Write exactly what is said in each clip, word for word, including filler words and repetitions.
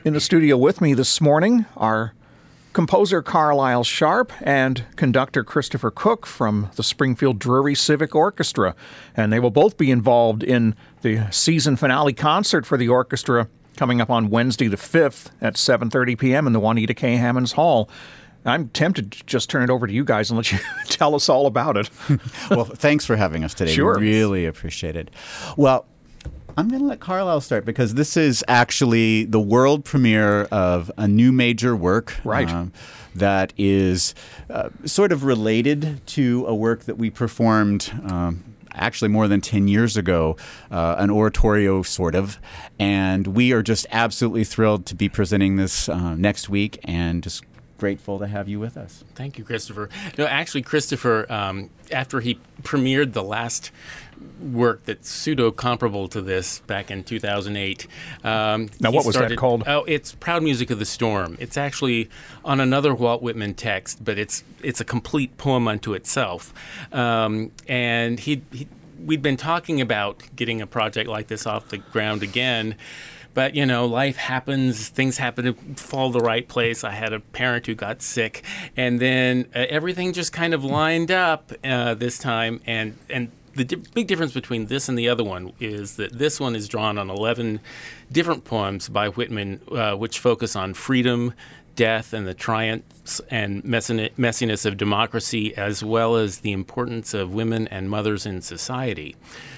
In the studio with me this morning are composer Carlisle Sharp and conductor Christopher Cook from the Springfield Drury Civic Orchestra. And they will both be involved in the season finale concert for the orchestra coming up on Wednesday the fifth at seven thirty p.m. in the Juanita K. Hammonds Hall. I'm tempted to just turn it over to you guys and let you tell us all about it. Well, thanks for having us today. Sure. We really appreciate it. Well, I'm going to let Carlisle start because this is actually the world premiere of a new major work. Right. Um, that is uh, sort of related to a work that we performed um, actually more than ten years ago, uh, an oratorio sort of. And we are just absolutely thrilled to be presenting this uh, next week and just grateful to have you with us. Thank you, Christopher. No, actually, Christopher, um, after he premiered the last work that's pseudo-comparable to this back in two thousand eight. Um, now, what was started, that called? Oh, it's Proud Music of the Storm. It's actually on another Walt Whitman text, but it's it's a complete poem unto itself. Um, and he, he we'd been talking about getting a project like this off the ground again. But, you know, life happens, things happen to fall the right place. I had a parent who got sick, and then uh, everything just kind of lined up uh, this time. And, and the di- big difference between this and the other one is that this one is drawn on eleven different poems by Whitman, uh, which focus on freedom, death, and the triumphs and messin- messiness of democracy, as well as the importance of women and mothers in society.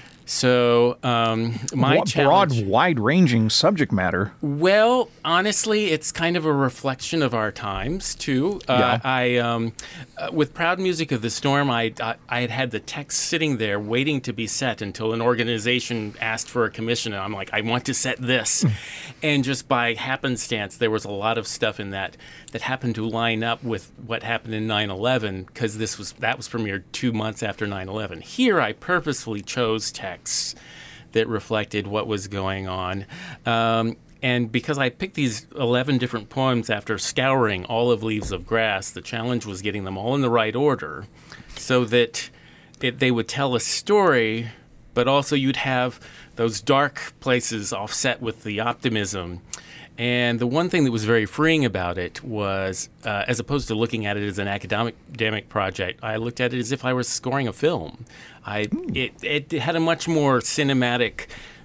So um, my Broad, challenge, wide-ranging subject matter. Well, honestly, it's kind of a reflection of our times too. Uh, Yeah. I, um, uh, with Proud Music of the Storm, I, I I had had the text sitting there waiting to be set until an organization asked for a commission, and I'm like, I want to set this, and just by happenstance, there was a lot of stuff in that that happened to line up with what happened in nine eleven because this was that was premiered two months after nine eleven. Here, I purposefully chose text that reflected what was going on. Um, and because I picked these eleven different poems after scouring all of Leaves of Grass, the challenge was getting them all in the right order so that it, they would tell a story, but also you'd have those dark places offset with the optimism. And the one thing that was very freeing about it was, uh, as opposed to looking at it as an academic, academic project, I looked at it as if I was scoring a film. I it, it had a much more cinematic,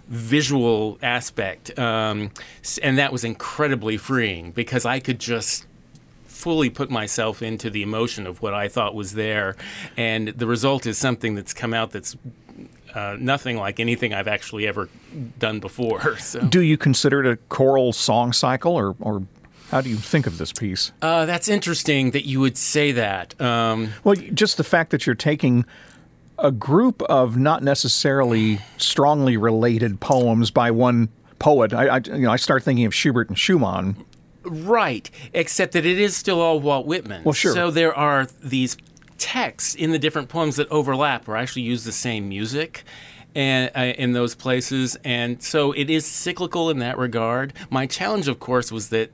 visual aspect, um, and that was incredibly freeing because I could just fully put myself into the emotion of what I thought was there, and the result is something that's come out that's Uh, nothing like anything I've actually ever done before. So. Do you consider it a choral song cycle, or, or how do you think of this piece? Uh, that's interesting that you would say that. Um, Well, just the fact that you're taking a group of not necessarily strongly related poems by one poet. I, I, you know, I start thinking of Schubert and Schumann. right, except that it is still all Walt Whitman. Well, sure. So there are these texts in the different poems that overlap or actually use the same music and uh, in those places, and so it is cyclical in that regard. My challenge, of course, was that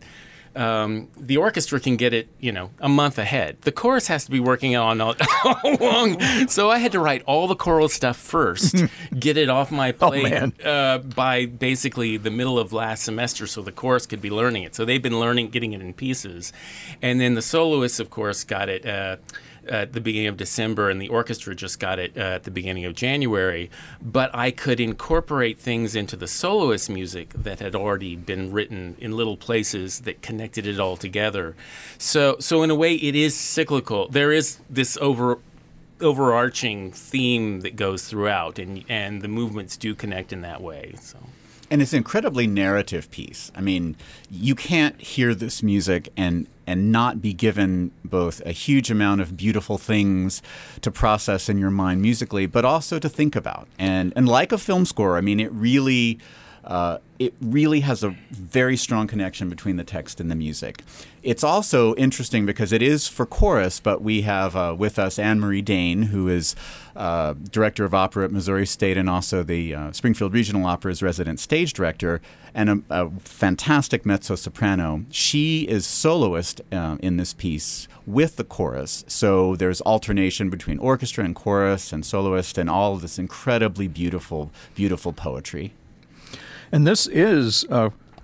um, the orchestra can get it, you know, a month ahead. The chorus has to be working on all, all along, so I had to write all the choral stuff first, get it off my plate Oh, uh, by basically the middle of last semester, so the chorus could be learning it. So they've been learning, getting it in pieces, and then the soloists, of course, got it Uh, at the beginning of December, and the orchestra just got it uh, at the beginning of January. But I could incorporate things into the soloist music that had already been written in little places that connected it all together. So, so in a way, it is cyclical. There is this over overarching theme that goes throughout, and and the movements do connect in that way. So. And it's an incredibly narrative piece. I mean, you can't hear this music and and not be given both a huge amount of beautiful things to process in your mind musically, but also to think about. And and like a film score, I mean, it really uh, it really has a very strong connection between the text and the music. It's also interesting because it is for chorus, but we have uh, with us Anne-Marie Dane, who is uh, director of opera at Missouri State and also the uh, Springfield Regional Opera's resident stage director, and a, a fantastic mezzo-soprano. She is soloist uh, in this piece with the chorus. So there's alternation between orchestra and chorus and soloist and all of this incredibly beautiful, beautiful poetry. And this is uh,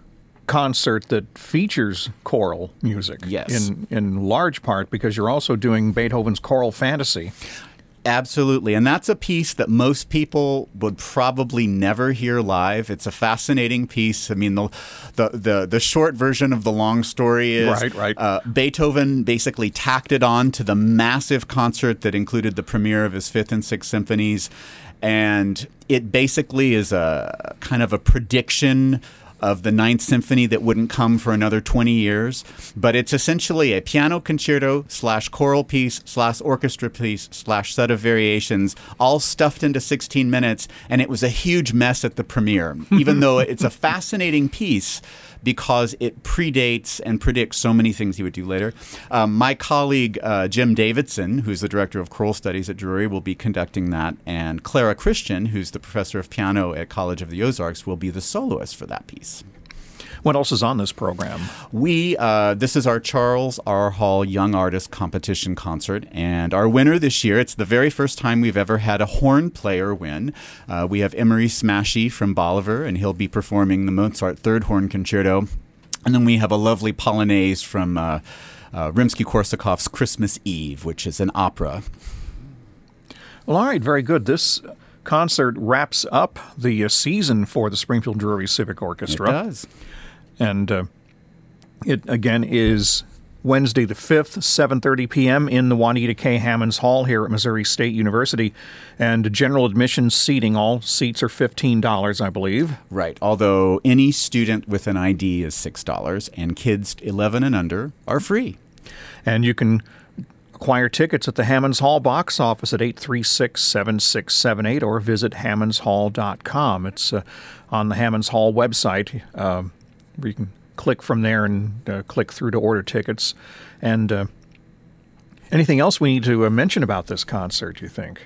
concert that features choral music. Yes. In, in large part because you're also doing Beethoven's Choral Fantasy. Absolutely. And that's a piece that most people would probably never hear live. It's a fascinating piece. I mean, the the the, the short version of the long story is right, right. Uh, Beethoven basically tacked it on to the massive concert that included the premiere of his Fifth and Sixth Symphonies. And it basically is a kind of a prediction of the Ninth Symphony that wouldn't come for another twenty years. But it's essentially a piano concerto slash choral piece slash orchestra piece slash set of variations, all stuffed into sixteen minutes. And it was a huge mess at the premiere, even though it's a fascinating piece because it predates and predicts so many things he would do later. Um, my colleague, uh, Jim Davidson, who's the director of choral studies at Drury, will be conducting that. And Clara Christian, who's the professor of piano at College of the Ozarks, will be the soloist for that piece. What else is on this program? We, uh, this is our Charles R. Hall Young Artist Competition Concert, and our winner this year, it's the very first time we've ever had a horn player win. Uh, we have Emery Smashy from Bolivar, and he'll be performing the Mozart Third Horn Concerto. And then we have a lovely Polonaise from uh, uh, Rimsky-Korsakov's Christmas Eve, which is an opera. Well, all right, very good. This concert wraps up the uh, season for the Springfield Drury Civic Orchestra. It does. And uh, it, again, is Wednesday the fifth, seven thirty p.m. in the Juanita K. Hammonds Hall here at Missouri State University. And general admission seating, all seats are fifteen dollars, I believe. Right, although any student with an I D is six dollars, and kids eleven and under are free. And you can acquire tickets at the Hammonds Hall box office at eight three six, seven six seven eight or visit hammonds hall dot com. It's uh, on the Hammonds Hall website. Uh, where you can click from there and uh, click through to order tickets. And uh, anything else we need to uh, mention about this concert, you think?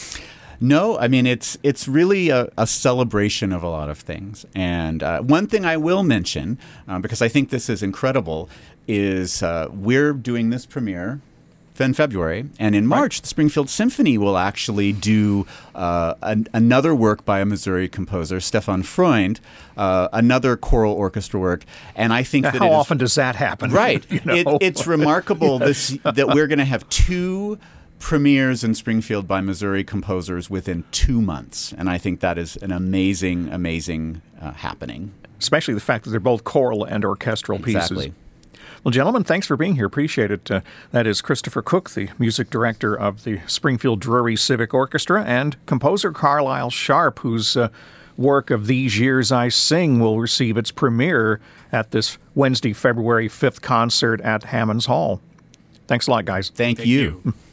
No, I mean, it's it's really a, a celebration of a lot of things. And uh, one thing I will mention, um, because I think this is incredible, is uh, we're doing this premiere in February, and in March, the Springfield Symphony will actually do uh, an, another work by a Missouri composer, Stefan Freund, uh, another choral orchestra work. And I think now, that how it is, often does that happen? Right. you know? it, it's remarkable this, that we're going to have two premieres in Springfield by Missouri composers within two months. And I think that is an amazing, amazing uh, happening. Especially the fact that they're both choral and orchestral Exactly. pieces. Well, gentlemen, thanks for being here. Appreciate it. Uh, that is Christopher Cook, the music director of the Springfield Drury Civic Orchestra, and composer Carlisle Sharp, whose uh, work of These Years I Sing will receive its premiere at this Wednesday, February fifth concert at Hammonds Hall. Thanks a lot, guys. Thank, Thank you. you.